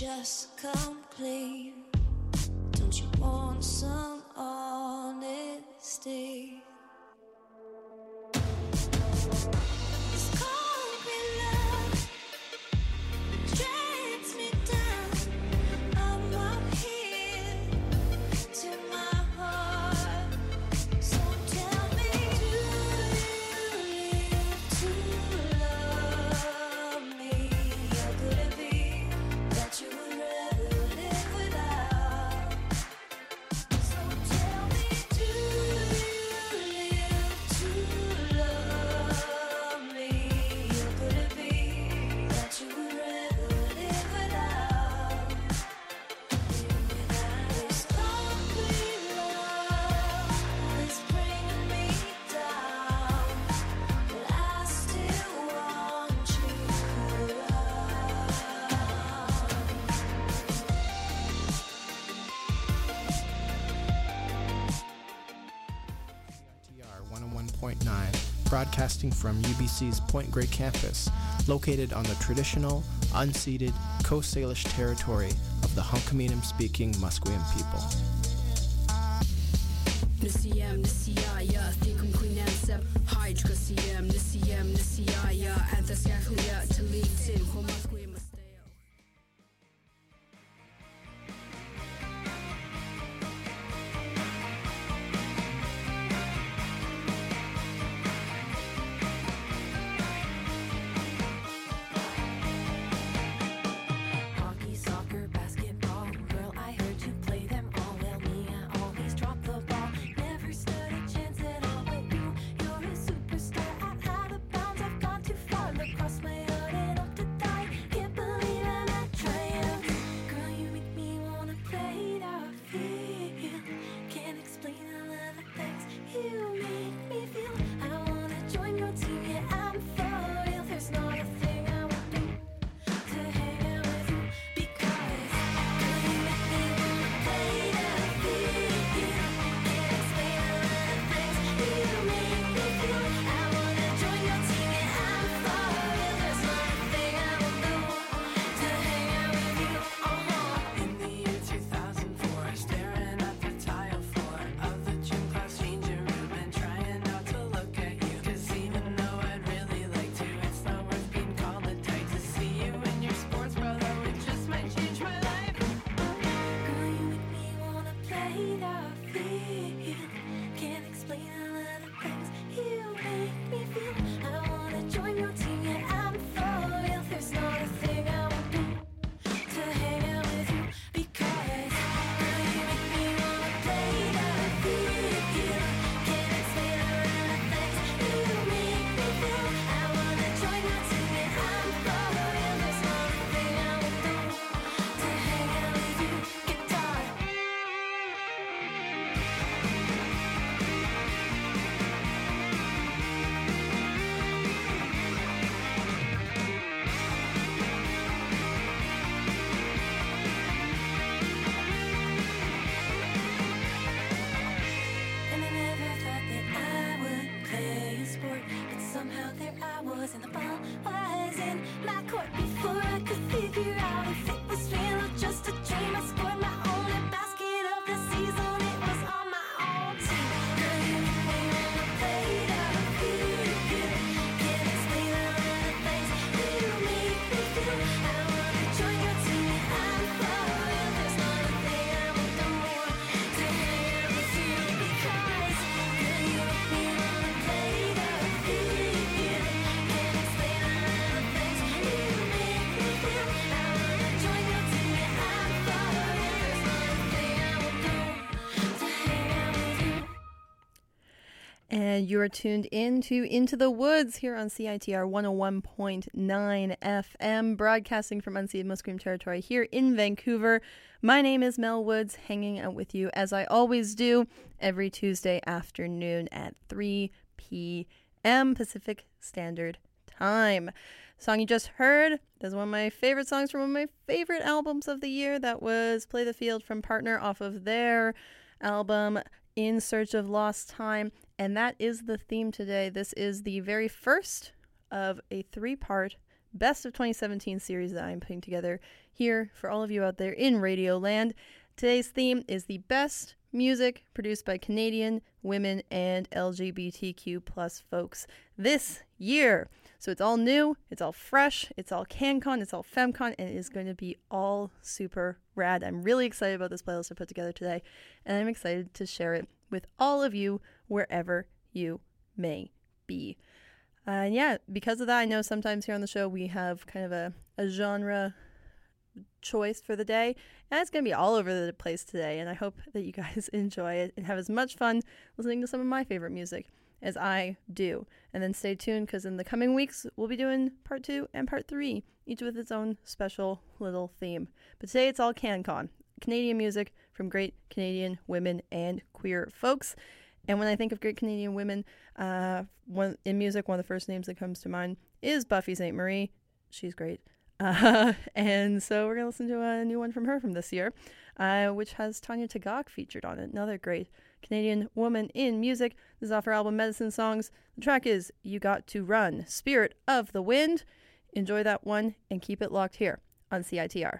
just come clean. Don't you want some honesty? This concrete love drags me down. I'm up here to my heart. So tell me, do you live to love me? Or could it be that you would rather live without? So tell me, do you live to love me? Or could it be that you would rather live without? This concrete love is bringing me down, but I still want you around. CITR 101.9, broadcasting from UBC's Point Grey campus, located on the traditional, unceded Coast Salish territory of the Hunkaminam-speaking Musqueam people. Nisiyam nisiyaya thikum kuinansab hydra siyam nisiyaya antaskaklia talitin homasquim musteo. Hockey, soccer, basketball. Girl, I heard you play them all. Well, me, I always drop the ball. Never stood a chance at all. But you're a superstar. I'm out of bounds. I've gone too far. Across my heart and up to die. Can't believe I'm at triumph. Girl, you make me wanna play that field. Can't explain all of the things you make me feel. I wanna join your team. Yeah, I'm for real. There's not a thing I won't do to hang out with you, because girl, you make me wanna play that field. Can't explain all of the things you make me feel. I wanna join your team, yeah, I'm for real. There's not a thing I won't do to hang out with you. In the year 2004, staring at the tile floor of the gym class changing room and trying not to look at you. 'Cause even though I'd really like to, it's not worth being called a type. To see you in your sports bra, though, it just might change my life. Girl, you make me wanna play that field. Can't explain all of the things you make me feel. I wanna join your team, yeah, I'm for real. There's not a thing I won't do to hang out with you, because girl, you make me wanna play that field. Can't explain all of the things you make me feel. I wanna join your team, yeah, I'm for real. There's not a thing I won't do to hang out with you. Guitar. And I never thought that I would play a sport, but somehow there I was, and the ball was in my court. Before I could figure out if it was real or just a dream, I scored my only basket of the season. It was on my own team. Girl, you make me wanna play that field. Can't explain all of the things you make me feel. I wanna join your team, yeah, I'm for real. There's not a thing I won't do to hang out with you, because girl, you make me wanna play that field. Can't explain all of the things you make me feel. I wanna join your team, yeah, I'm for real. There's not a thing I won't do to hang out with you. And you're tuned into the Woods here on CITR 101.9 FM, broadcasting from unceded Musqueam territory here in Vancouver. My name is Mel Woods, hanging out with you as I always do every Tuesday afternoon at 3 p.m. Pacific Standard Time. Song you just heard is one of my favorite songs from one of my favorite albums of the year. That was Play the Field from Partner off of their album In Search of Lost Time. And that is the theme today. This is the very first of a three-part best of 2017 series that I'm putting together here for all of you out there in Radio Land. Today's theme is the best music produced by Canadian women and LGBTQ plus folks this year. So it's all new, it's all fresh, it's all CanCon, it's all FemCon, and it is going to be all super rad. I'm really excited about this playlist I put together today, and I'm excited to share it with all of you wherever you may be. And yeah, because of that, I know sometimes here on the show we have kind of a genre choice for the day, and it's going to be all over the place today, and I hope that you guys enjoy it and have as much fun listening to some of my favorite music as I do. And then stay tuned, because in the coming weeks we'll be doing part 2 and part 3, each with its own special little theme. But today it's all CanCon, Canadian music from great Canadian women and queer folks. And when I think of great Canadian women in music, one of the first names that comes to mind is Buffy St. Marie. She's great. And so we're going to listen to a new one from her from this year, which has Tanya Tagaq featured on it, another great Canadian woman in music. This is off her album Medicine Songs. The track is You Got to Run, Spirit of the Wind. Enjoy that one and keep it locked here on CITR.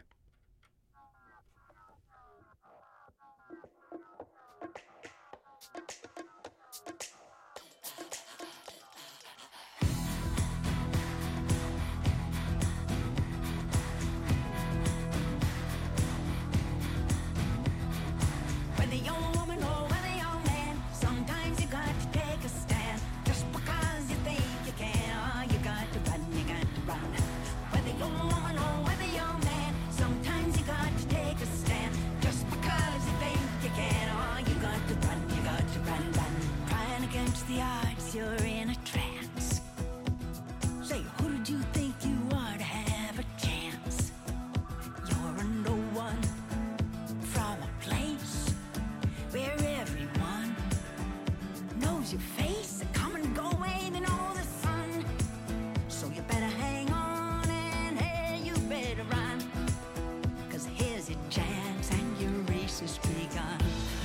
The odds, you're in a trance. Say, who did you think you are to have a chance? You're a no one from a place where everyone knows your face. Come and go away, they know the sun. So you better hang on and hey, you better run. 'Cause here's your chance and your race has begun.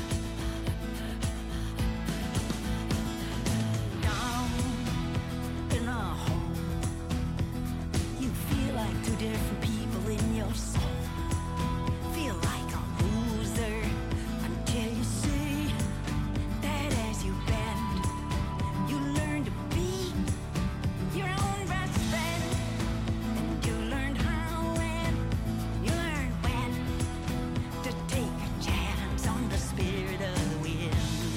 Two different people in your soul. Feel like a loser until you see that as you bend, you learn to be your own best friend. And you learn how and you learn when to take a chance on the spirit of the wind.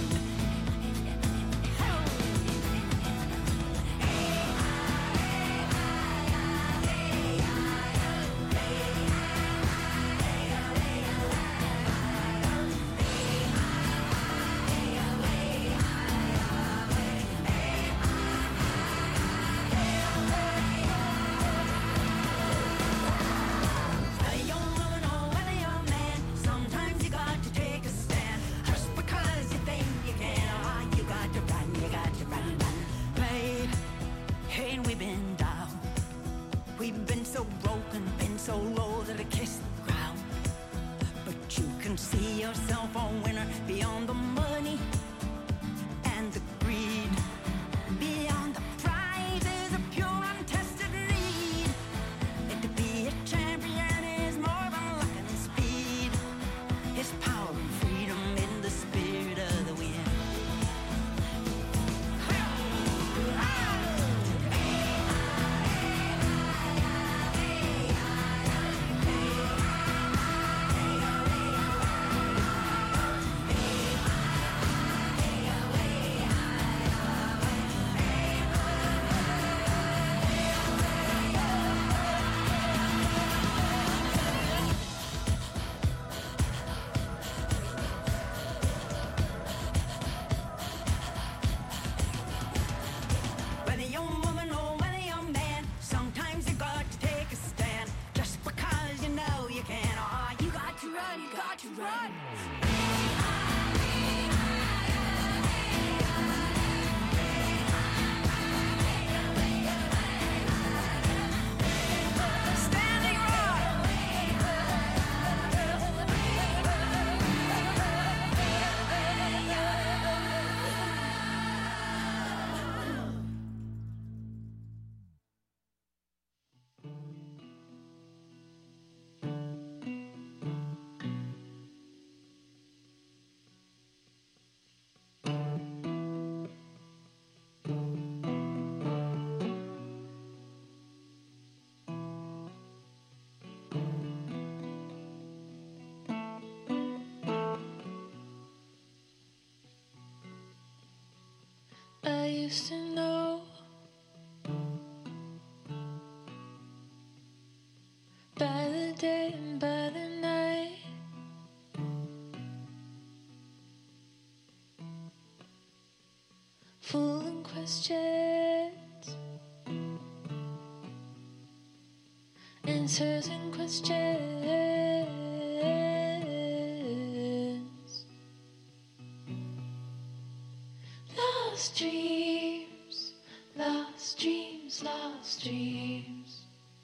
See yourself a winner beyond the money and the greed, beyond the prizes of pure untested need. And to be a champion is more than luck and speed. It's power and freedom in the spirit of the wind. used to know by the day and by the night. Full of questions, answers and questions. Lost dreams, lost dreams, lost dreams.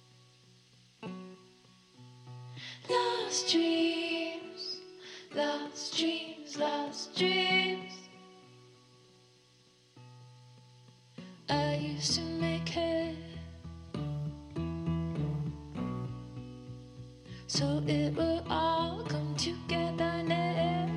Lost dreams, lost dreams, lost dreams. I used to make it so it will all come togetherness.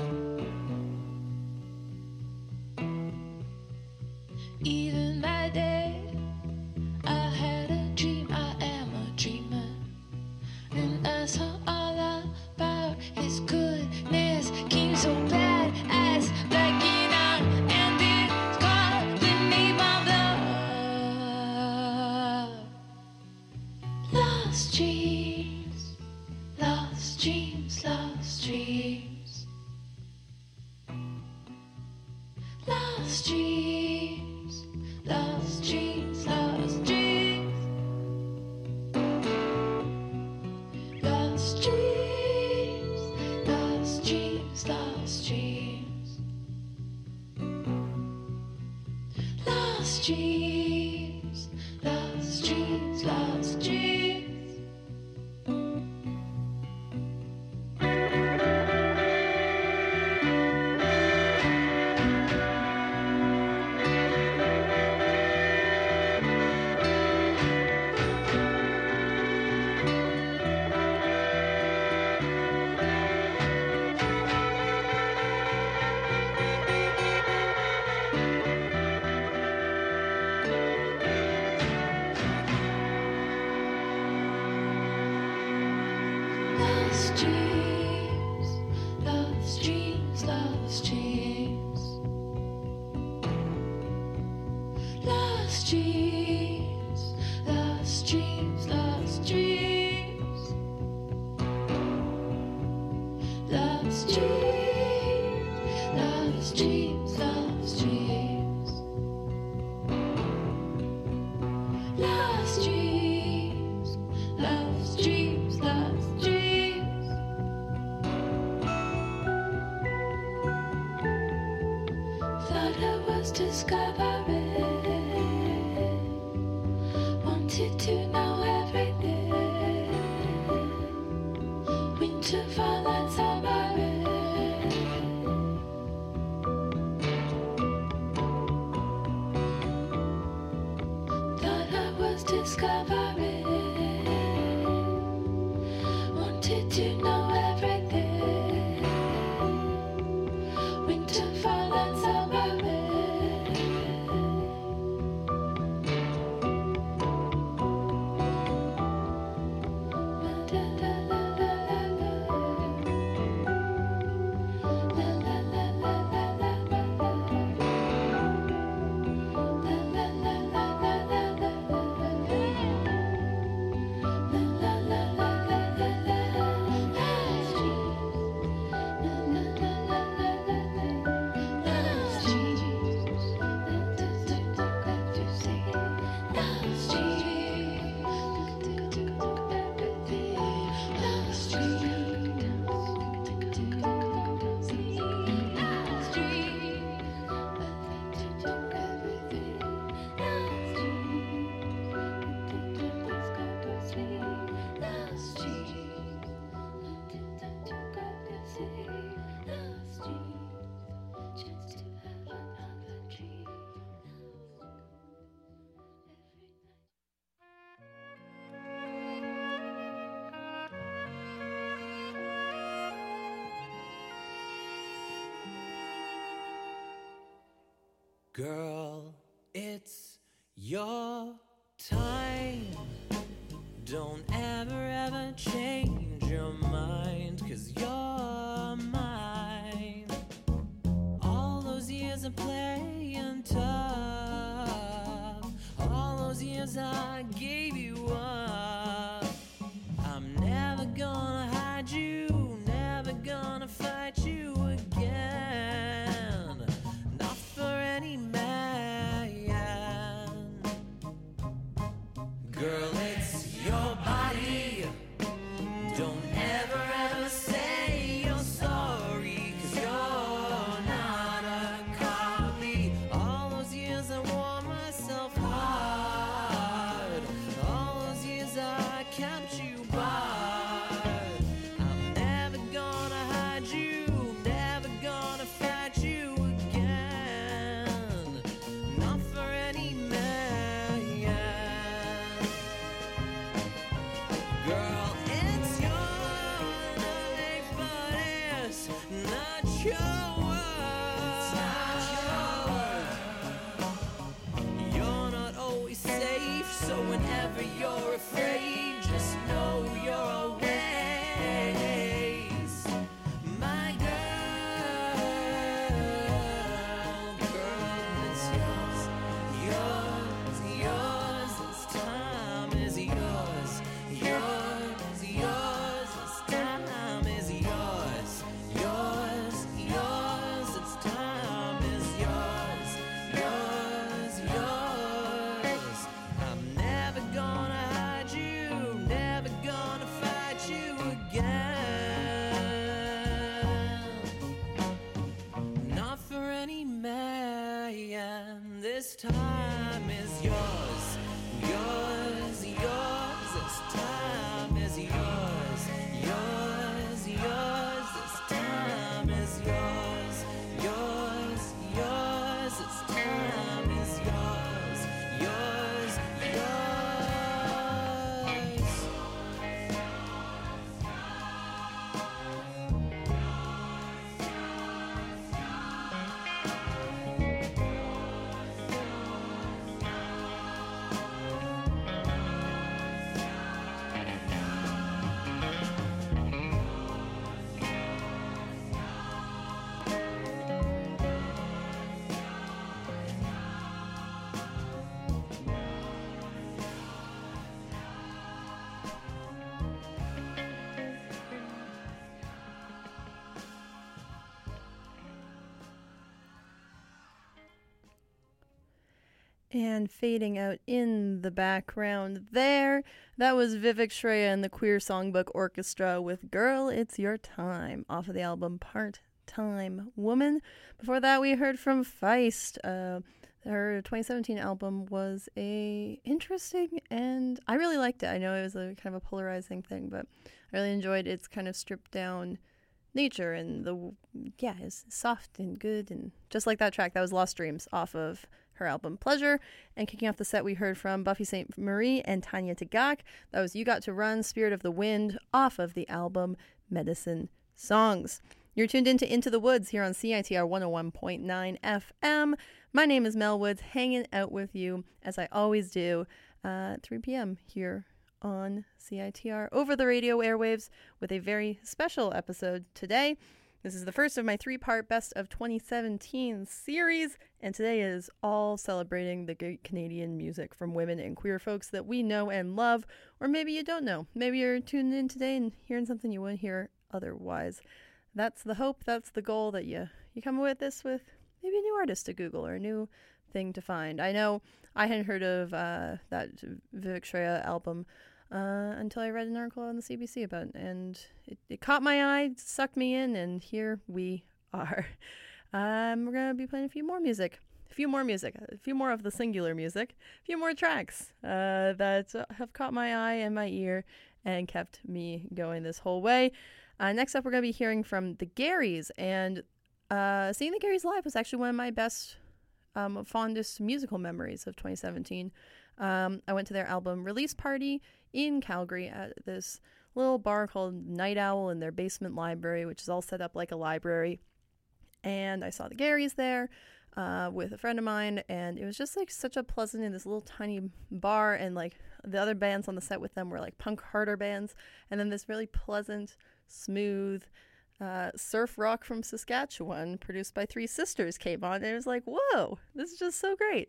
Even my day, I had a dream, I am a dreamer. And I saw all about his goodness came so bad as blacking out, and it's called the name of love. Lost dreams, lost dreams, lost dreams. Lost dreams, lost dreams, lost dreams. Lost dreams, lost dreams, lost dreams. Lost dreams, lost dreams, lost dreams. Lost dreams, lost dreams, lost dreams. Lost dreams, lost dreams, lost dreams. Lost dreams, lost dreams, lost dreams. Lost dreams, lost dreams, lost dreams. Thought I was discovering, wanted to know everything. Winter, fall, and summer rain. Thought I was discovering, wanted to know everything. Winter, fall, and summer rain. La la la la la la. La la la la la la la. La la la la la la la. La la la la la la la. Lost dreams. La la la la la la la. Lost dreams. Lost Girl, it's your time. Don't ever change your mind, 'cause you're mine. All those years of playing tough And fading out in the background there, that was Vivek Shraya and the Queer Songbook Orchestra with Girl, It's Your Time off of the album Part-Time Woman. Before that, we heard from Feist. Her 2017 album was interesting, and I really liked it. I know it was a kind of a polarizing thing, but I really enjoyed its kind of stripped down nature, and it's soft and good, and just like that track, that was Lost Dreams off of her album Pleasure. And kicking off the set, we heard from Buffy St. Marie and Tanya Tagaq. That was You Got to Run, Spirit of the Wind off of the album Medicine Songs. You're tuned into the Woods here on CITR 101.9 FM. My name is Mel Woods, hanging out with you as I always do at 3 p.m. here on CITR over the radio airwaves with a very special episode today. This is the first of my 3-part Best of 2017 series, and today is all celebrating the great Canadian music from women and queer folks that we know and love, or maybe you don't know. Maybe you're tuned in today and hearing something you wouldn't hear otherwise. That's the hope, that's the goal, that you come with this with maybe a new artist to Google or a new thing to find. I know I hadn't heard of that Vivek Shraya album until I read an article on the CBC about it, and it caught my eye, sucked me in, and here we are. We're going to be playing a few more of the singular music, a few more tracks that have caught my eye and my ear and kept me going this whole way. Next up, we're going to be hearing from the Garys, and seeing the Garys live was actually one of my best, fondest musical memories of 2017. I went to their album release party in Calgary at this little bar called Night Owl in their basement library, which is all set up like a library. And I saw the Garys there with a friend of mine, and it was just like such a pleasant in this little tiny bar, and like the other bands on the set with them were like punk harder bands, and then this really pleasant, smooth surf rock from Saskatchewan produced by Three Sisters came on, and it was like, whoa, this is just so great.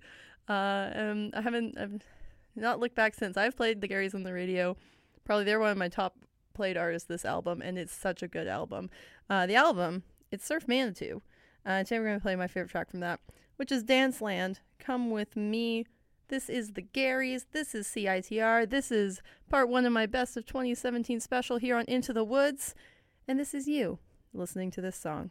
I've not looked back since. I've played the Garys on the radio. Probably they're one of my top played artists this album, and it's such a good album. The album, it's Surf Manitou. Today we're going to play my favorite track from that, which is Dance Land, Come With Me. This is the Garys. This is CITR. This is part 1 of my Best of 2017 special here on Into the Woods. And this is you listening to this song.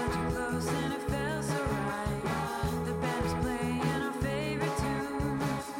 Close and it felt so right. The band was playing our favorite tune.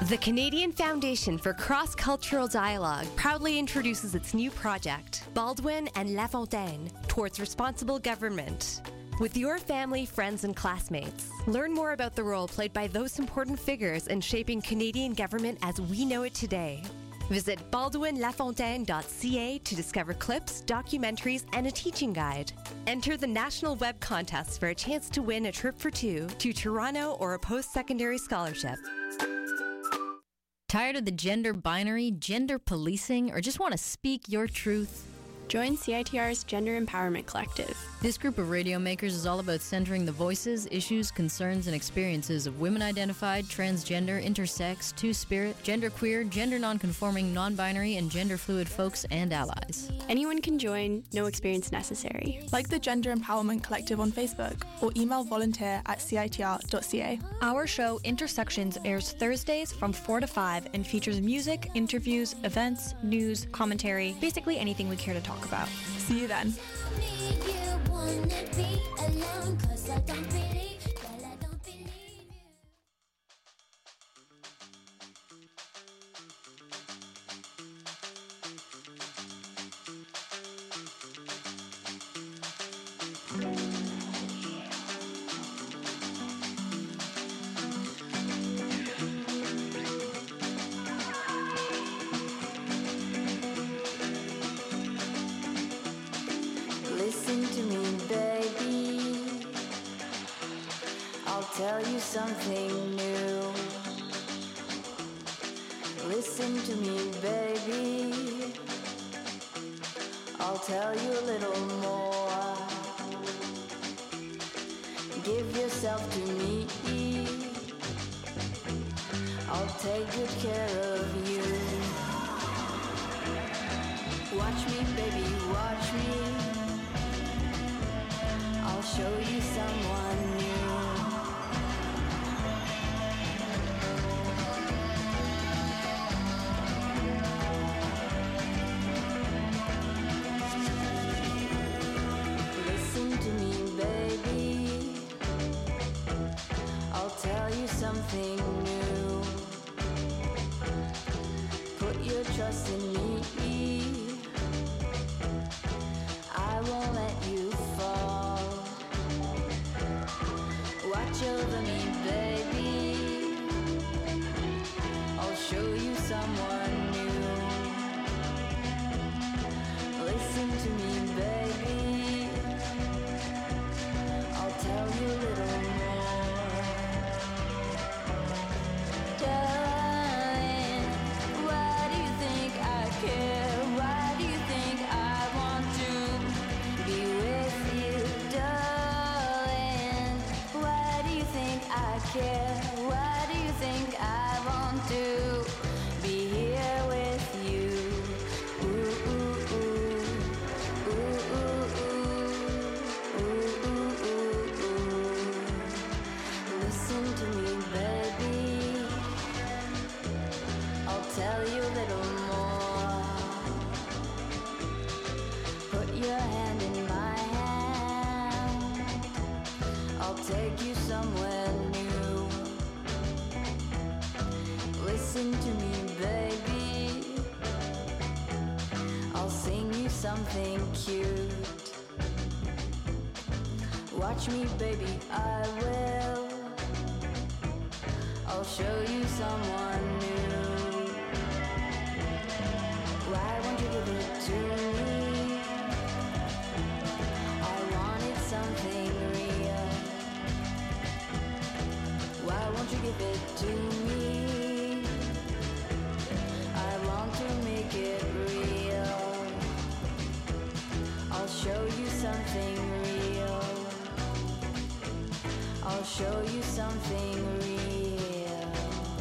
The Canadian Foundation for Cross-Cultural Dialogue proudly introduces its new project, Baldwin and Lafontaine, towards responsible government. With your family, friends, and classmates, learn more about the role played by those important figures in shaping Canadian government as we know it today. Visit baldwinlafontaine.ca to discover clips, documentaries, and a teaching guide. Enter the national web contest for a chance to win a trip for two to Toronto or a post-secondary scholarship. Tired of the gender binary, gender policing, or just want to speak your truth? Join CITR's Gender Empowerment Collective. This group of radio makers is all about centering the voices, issues, concerns, and experiences of women-identified, transgender, intersex, two-spirit, genderqueer, gender non-conforming, non-binary, and gender-fluid folks and allies. Anyone can join, no experience necessary. Like the Gender Empowerment Collective on Facebook or email volunteer@citr.ca. Our show Intersections airs Thursdays from 4 to 5 and features music, interviews, events, news, commentary, basically anything we care to talk about. See you then. Listen to me, baby. I'll tell you something new. Listen to me, baby. I'll tell you a little more. Give yourself to me. I'll take good care of you. Watch me, baby, watch me. I'll show you someone new. Listen to me, baby. I'll tell you something new. Put your trust in me. I won't let you fall. Watch over me, baby. I'll show you someone new. Listen to me, baby. I'll tell you a little more. Darling, why do you think I care? Why do you think I want to be with you, darling? Why do you think I care? Why do you think I want to be here with you? Ooh, ooh, ooh. Ooh, ooh, ooh. Ooh, ooh, ooh, ooh. Listen to me, baby. I'll tell you a little more. Put your hand in my hand. I'll take you somewhere new. Listen to me, baby. I'll sing you something cute. Watch me, baby, I will. I'll show you someone new. Why won't you give it to me? I wanted something real. Why won't you give it to me? I want to make it real. I'll show you something real. I'll show you something real.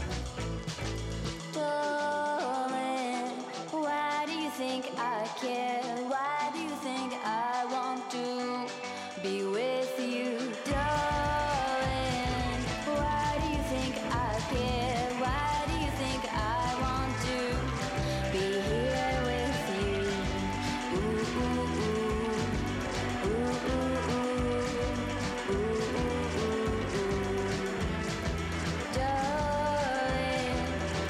Darling, why do you think I care? Why do you think I want to be with you, darling? Why do you think I care? Why do you think I want to be here with you? Ooh, ooh, ooh. Ooh, ooh, ooh. Ooh, ooh, ooh, ooh. Darling,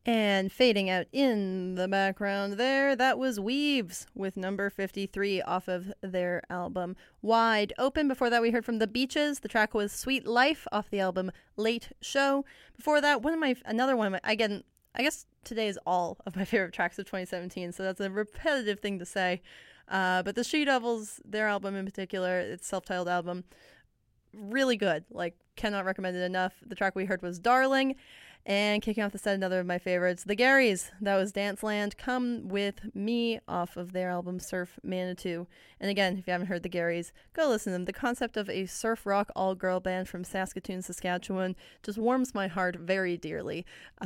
And fading out in the background there, that was Weaves with number 53 off of their album Wide Open. Before that, we heard from The Beaches. The track was Sweet Life off the album Late Show. Before that, again, I guess today is all of my favorite tracks of 2017, so that's a repetitive thing to say. But the She Devils, their album in particular, its self-titled album, really good. Like, cannot recommend it enough. The track we heard was Darling. And kicking off the set, another of my favorites, The Garys. That was Danceland, Come With Me off of their album Surf Manitou. And again, if you haven't heard The Garys, go listen to them. The concept of a surf rock all-girl band from Saskatoon, Saskatchewan just warms my heart very dearly.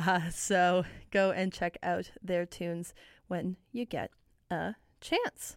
So go and check out their tunes when you get a chance.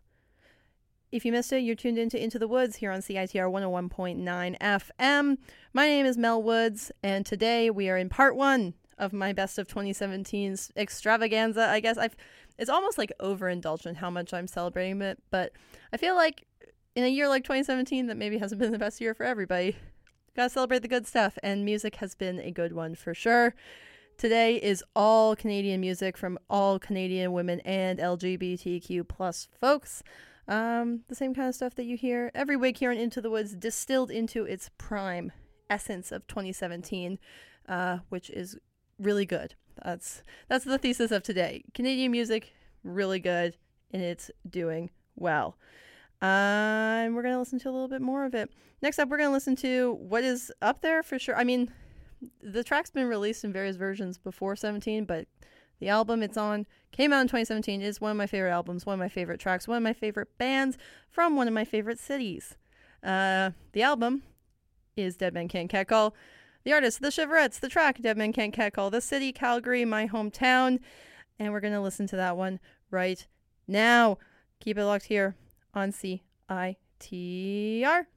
If you missed it, you're tuned into the Woods here on CITR 101.9 FM. My name is Mel Woods, and today we are in part one of my Best of 2017's extravaganza. I guess it's almost like overindulgent how much I'm celebrating it, but I feel like in a year like 2017 that maybe hasn't been the best year for everybody, gotta celebrate the good stuff, and music has been a good one for sure. Today is all Canadian music from all Canadian women and LGBTQ plus folks. The same kind of stuff that you hear every week here on Into the Woods, distilled into its prime essence of 2017, which is really good. That's the thesis of today. Canadian music, really good, and it's doing well. And we're going to listen to a little bit more of it. Next up, we're going to listen to what is up there for sure. I mean, the track's been released in various versions before 17, but the album it's on came out in 2017, is one of my favorite albums, one of my favorite tracks, one of my favorite bands from one of my favorite cities. The album is Dead Men Can't Catcall. The artist, The Shiverettes. The track, Dead Men Can't Catcall. The city, Calgary, my hometown. And we're going to listen to that one right now. Keep it locked here on CITR.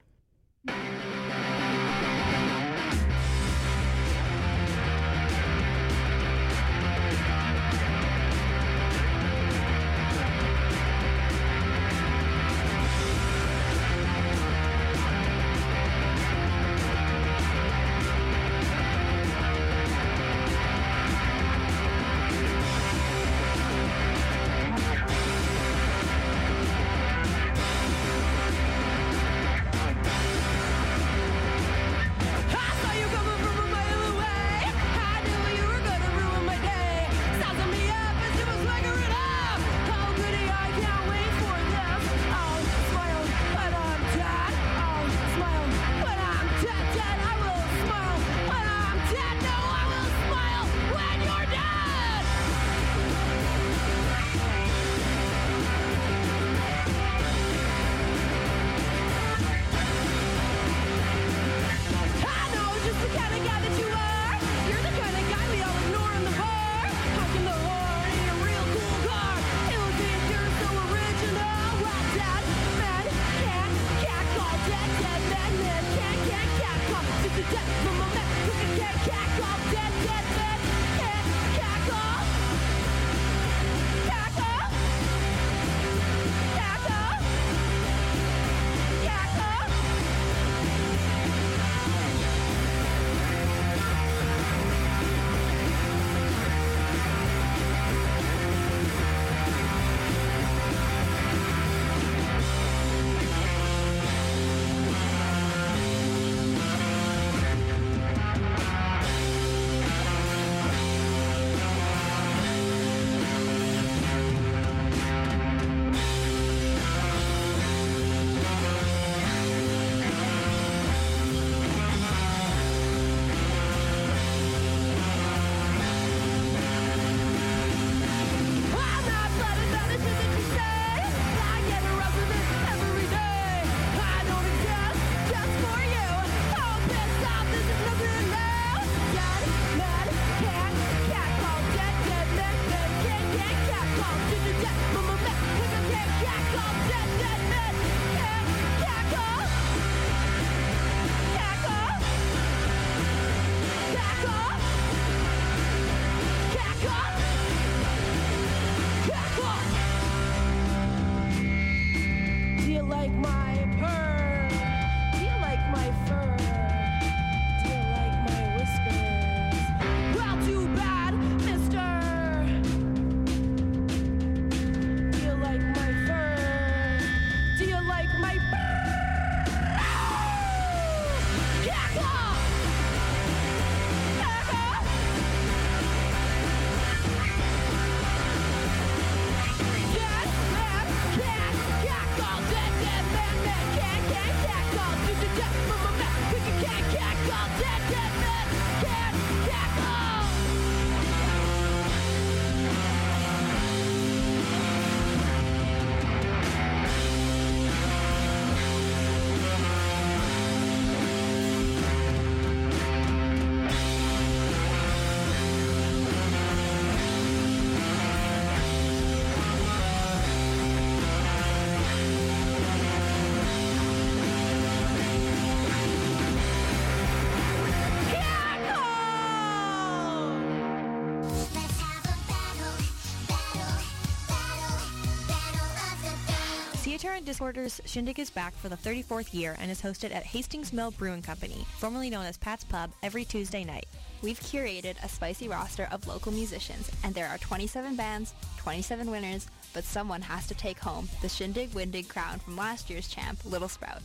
CITR and Disorders Shindig is back for the 34th year and is hosted at Hastings Mill Brewing Company, formerly known as Pat's Pub, every Tuesday night. We've curated a spicy roster of local musicians, and there are 27 bands, 27 winners, but someone has to take home the Shindig Windig crown from last year's champ, Little Sprout.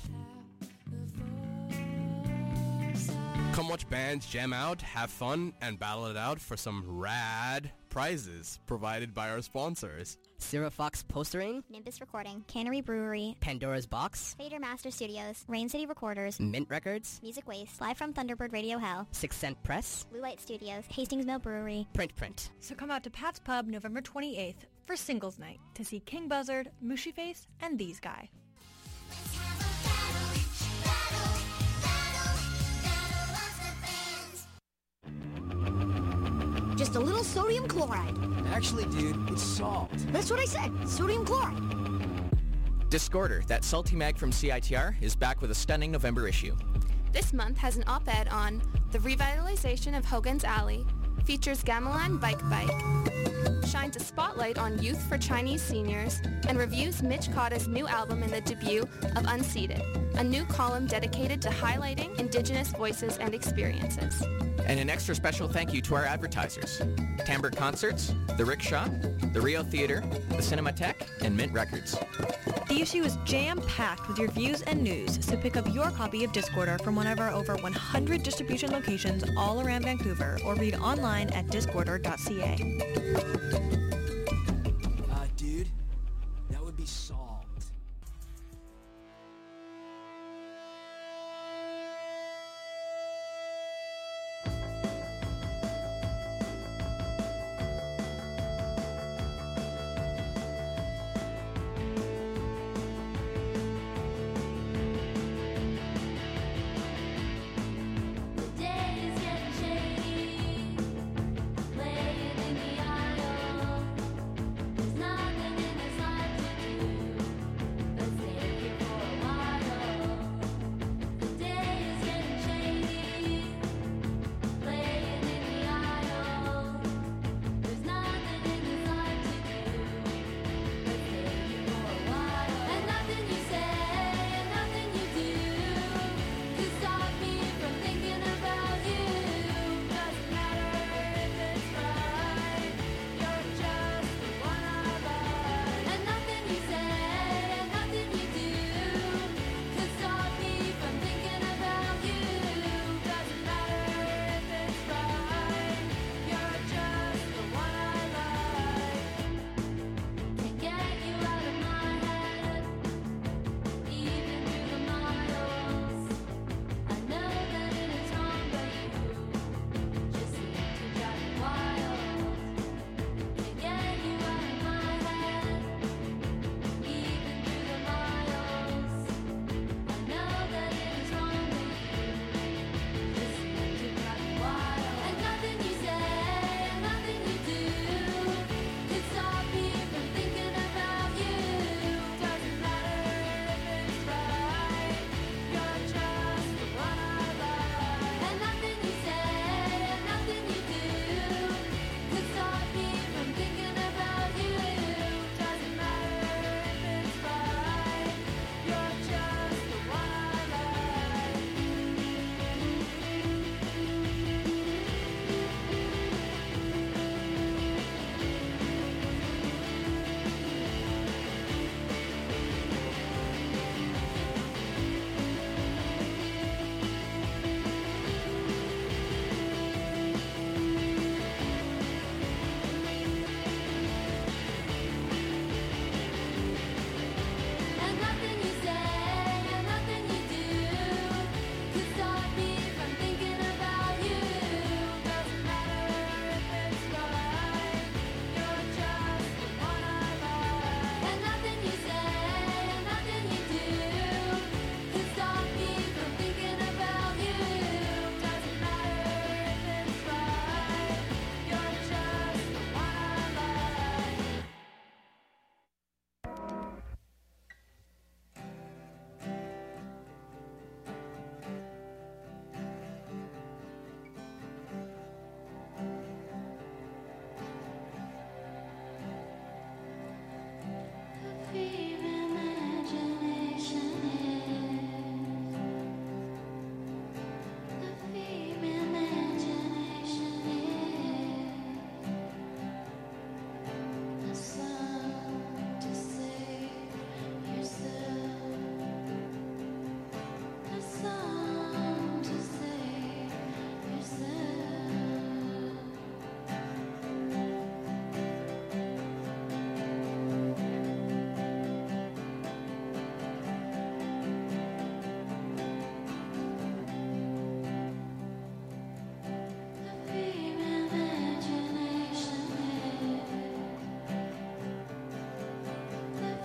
Come watch bands jam out, have fun, and battle it out for some rad prizes provided by our sponsors. Zero Fox Postering, Nimbus Recording, Cannery Brewery, Pandora's Box, Fader Master Studios, Rain City Recorders, Mint Records, Music Waste, live from Thunderbird Radio Hell, 6 Cent Press, Blue Light Studios, Hastings Mill Brewery, Print. So come out to Pat's Pub November 28th for Singles Night to see King Buzzard, Mushy Face, and These Guy. Just a little sodium chloride. Actually, dude, it's salt. That's what I said, sodium chloride. Discorder, that salty mag from CITR, is back with a stunning November issue. This month has an op-ed on the revitalization of Hogan's Alley, features Gamelan Bike, shines a spotlight on youth for Chinese seniors, and reviews Mitch Cotta's new album and the debut of Unseated, a new column dedicated to highlighting Indigenous voices and experiences. And an extra special thank you to our advertisers, Tambour Concerts, The Rickshaw, the Rio Theatre, the Cinematheque, and Mint Records. The issue is jam-packed with reviews and news, so pick up your copy of Discorder from one of our over 100 distribution locations all around Vancouver, or read online at discorder.ca. Dude, that would be salt. The day is getting shady, laying in the aisle.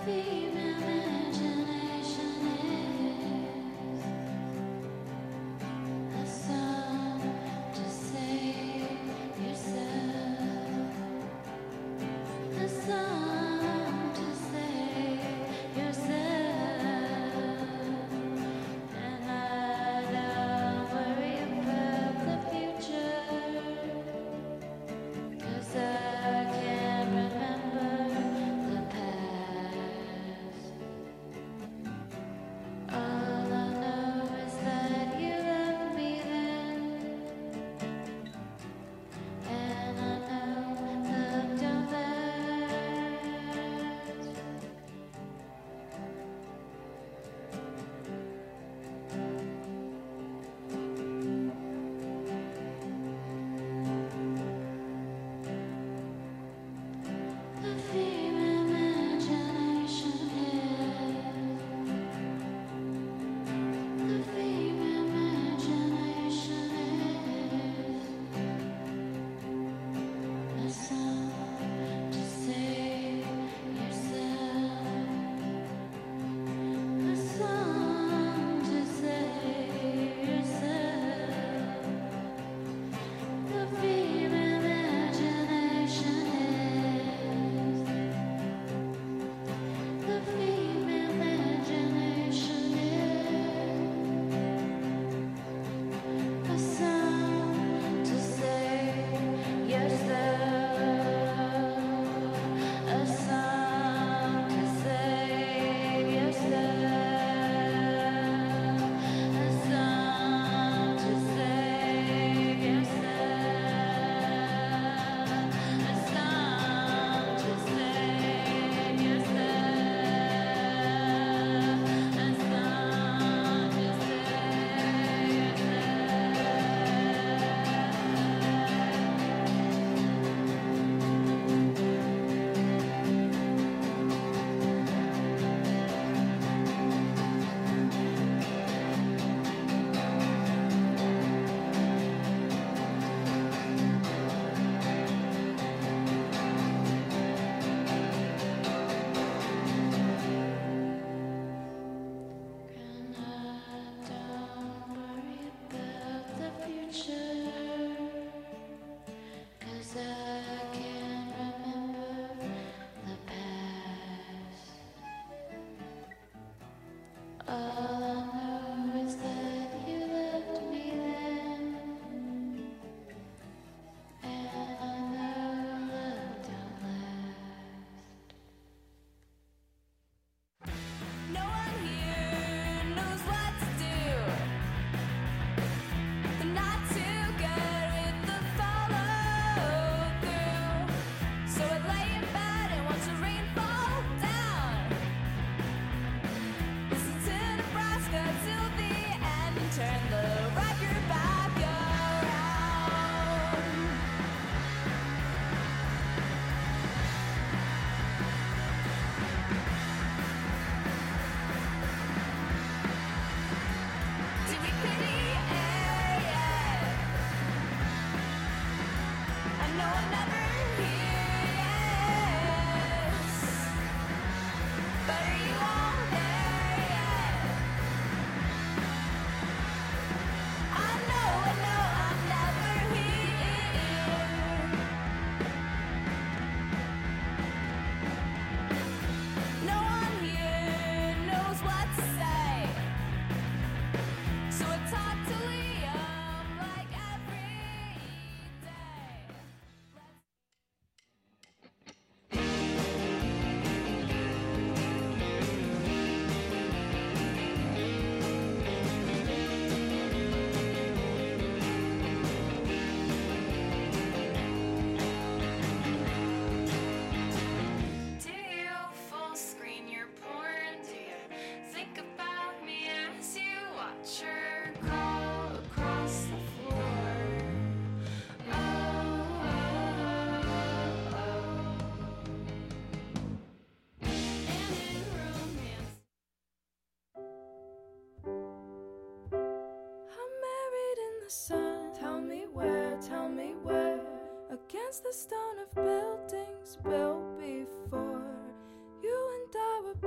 against the stone of buildings built before. You and I were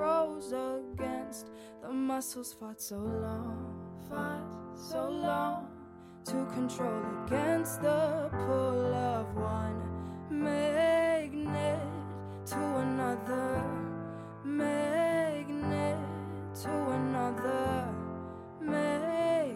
rose against the muscles fought so long to control against the pull of one magnet to another magnet to another magnet.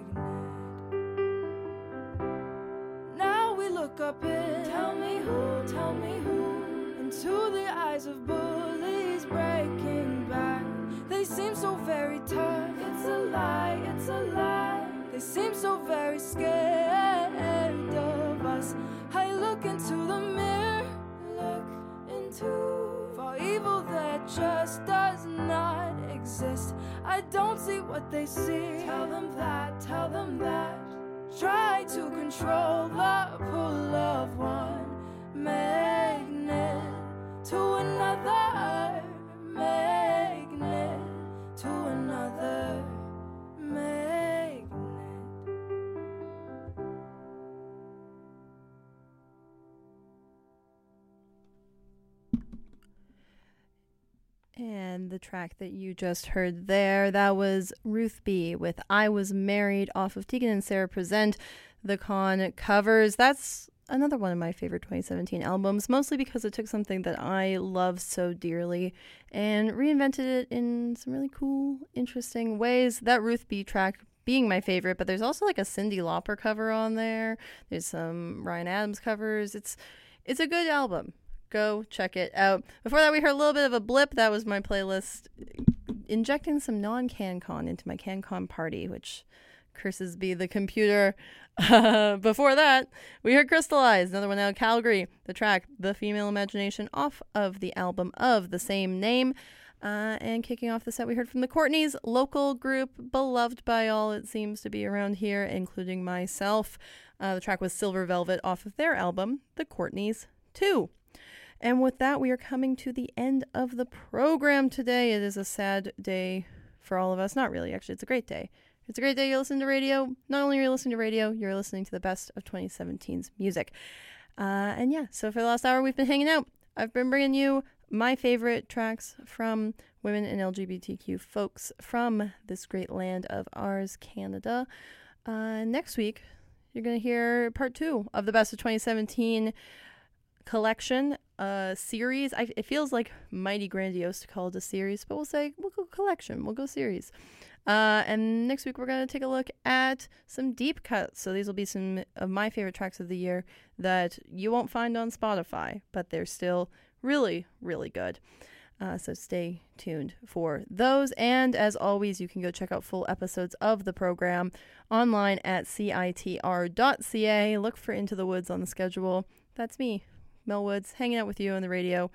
Now we look up in tell me who into the eyes of bullies breaking back. They seem so very tough. It's a lie, it's a lie. They seem so very scared of us. I look into the mirror, look into for evil that just does not exist. I don't see what they see. Tell them that, tell them that. Try to control the pull of one magnet to another magnet to another magnet. And the track that you just heard there, that was Ruth B. with I Was Married off of Tegan and Sarah Present the Con covers. That's another one of my favorite 2017 albums, mostly because it took something that I love so dearly and reinvented it in some really cool, interesting ways. That Ruth B. track being my favorite, but there's also like a Cyndi Lauper cover on there. There's some Ryan Adams covers. It's a good album. Go check it out. Before that, we heard a little bit of a blip. That was my playlist injecting some non-CanCon into my CanCon party, which curses be the computer. Before that, we heard Crystallize, another one out of Calgary. The track, The Female Imagination, off of the album of the same name. And kicking off the set, we heard from the Courtneys, local group, beloved by all, it seems to be around here, including myself. The track was Silver Velvet off of their album, The Courtneys 2. And with that, we are coming to the end of the program today. It is a sad day for all of us. Not really, actually. It's a great day. It's a great day. You're listening to radio. Not only are you listening to radio, you're listening to the best of 2017's music. And yeah, so for the last hour, we've been hanging out. I've been bringing you my favorite tracks from women and LGBTQ folks from this great land of ours, Canada. Next week, you're going to hear part 2 of the best of 2017 collection series. It feels like mighty grandiose to call it a series, but we'll go collection, we'll go series. And next week we're going to take a look at some deep cuts. So these will be some of my favorite tracks of the year that you won't find on Spotify, but they're still really, really good. So stay tuned for those. And as always, you can go check out full episodes of the program online at citr.ca. Look for Into the Woods on the schedule. That's me, Mel Woods, hanging out with you on the radio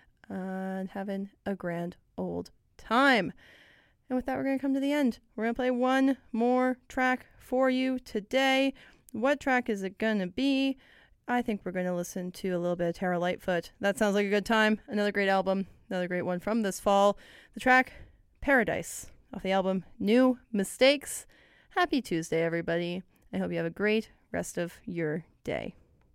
and having a grand old time. And with that, we're going to come to the end. We're going to play one more track for you today. What track is it going to be? I think we're going to listen to a little bit of Tara Lightfoot. That sounds like a good time. Another great album. Another great one from this fall. The track, Paradise, off the album New Mistakes. Happy Tuesday, everybody. I hope you have a great rest of your day.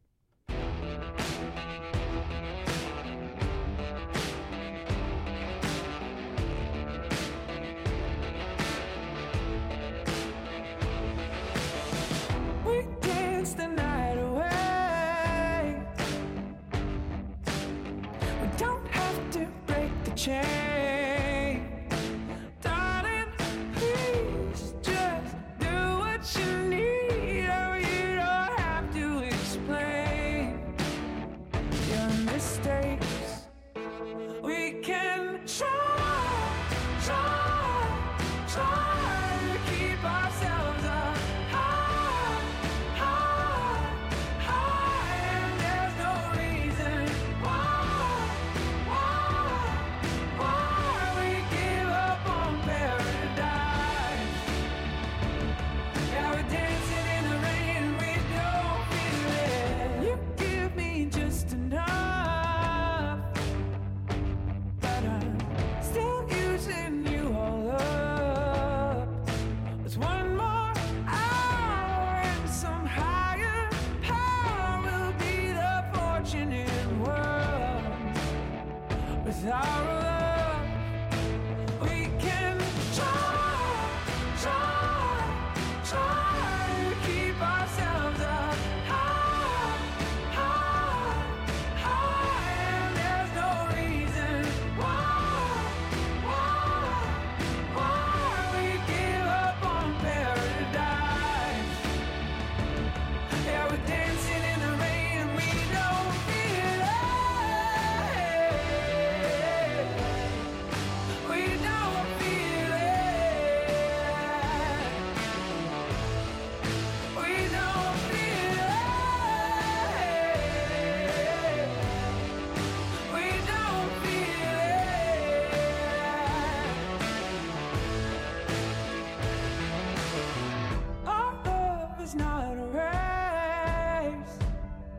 The night away. We don't have to break the chain. Darling, please just do what you need. Oh, you don't have to explain your mistakes. We can try to keep ourselves up high. And there's no reason why we give up on paradise. Yeah, we're dancing in the rain, we don't feel it. You give me just enough, but I'm still using you all up. There's one more hour and some higher power will be the fortunate world with our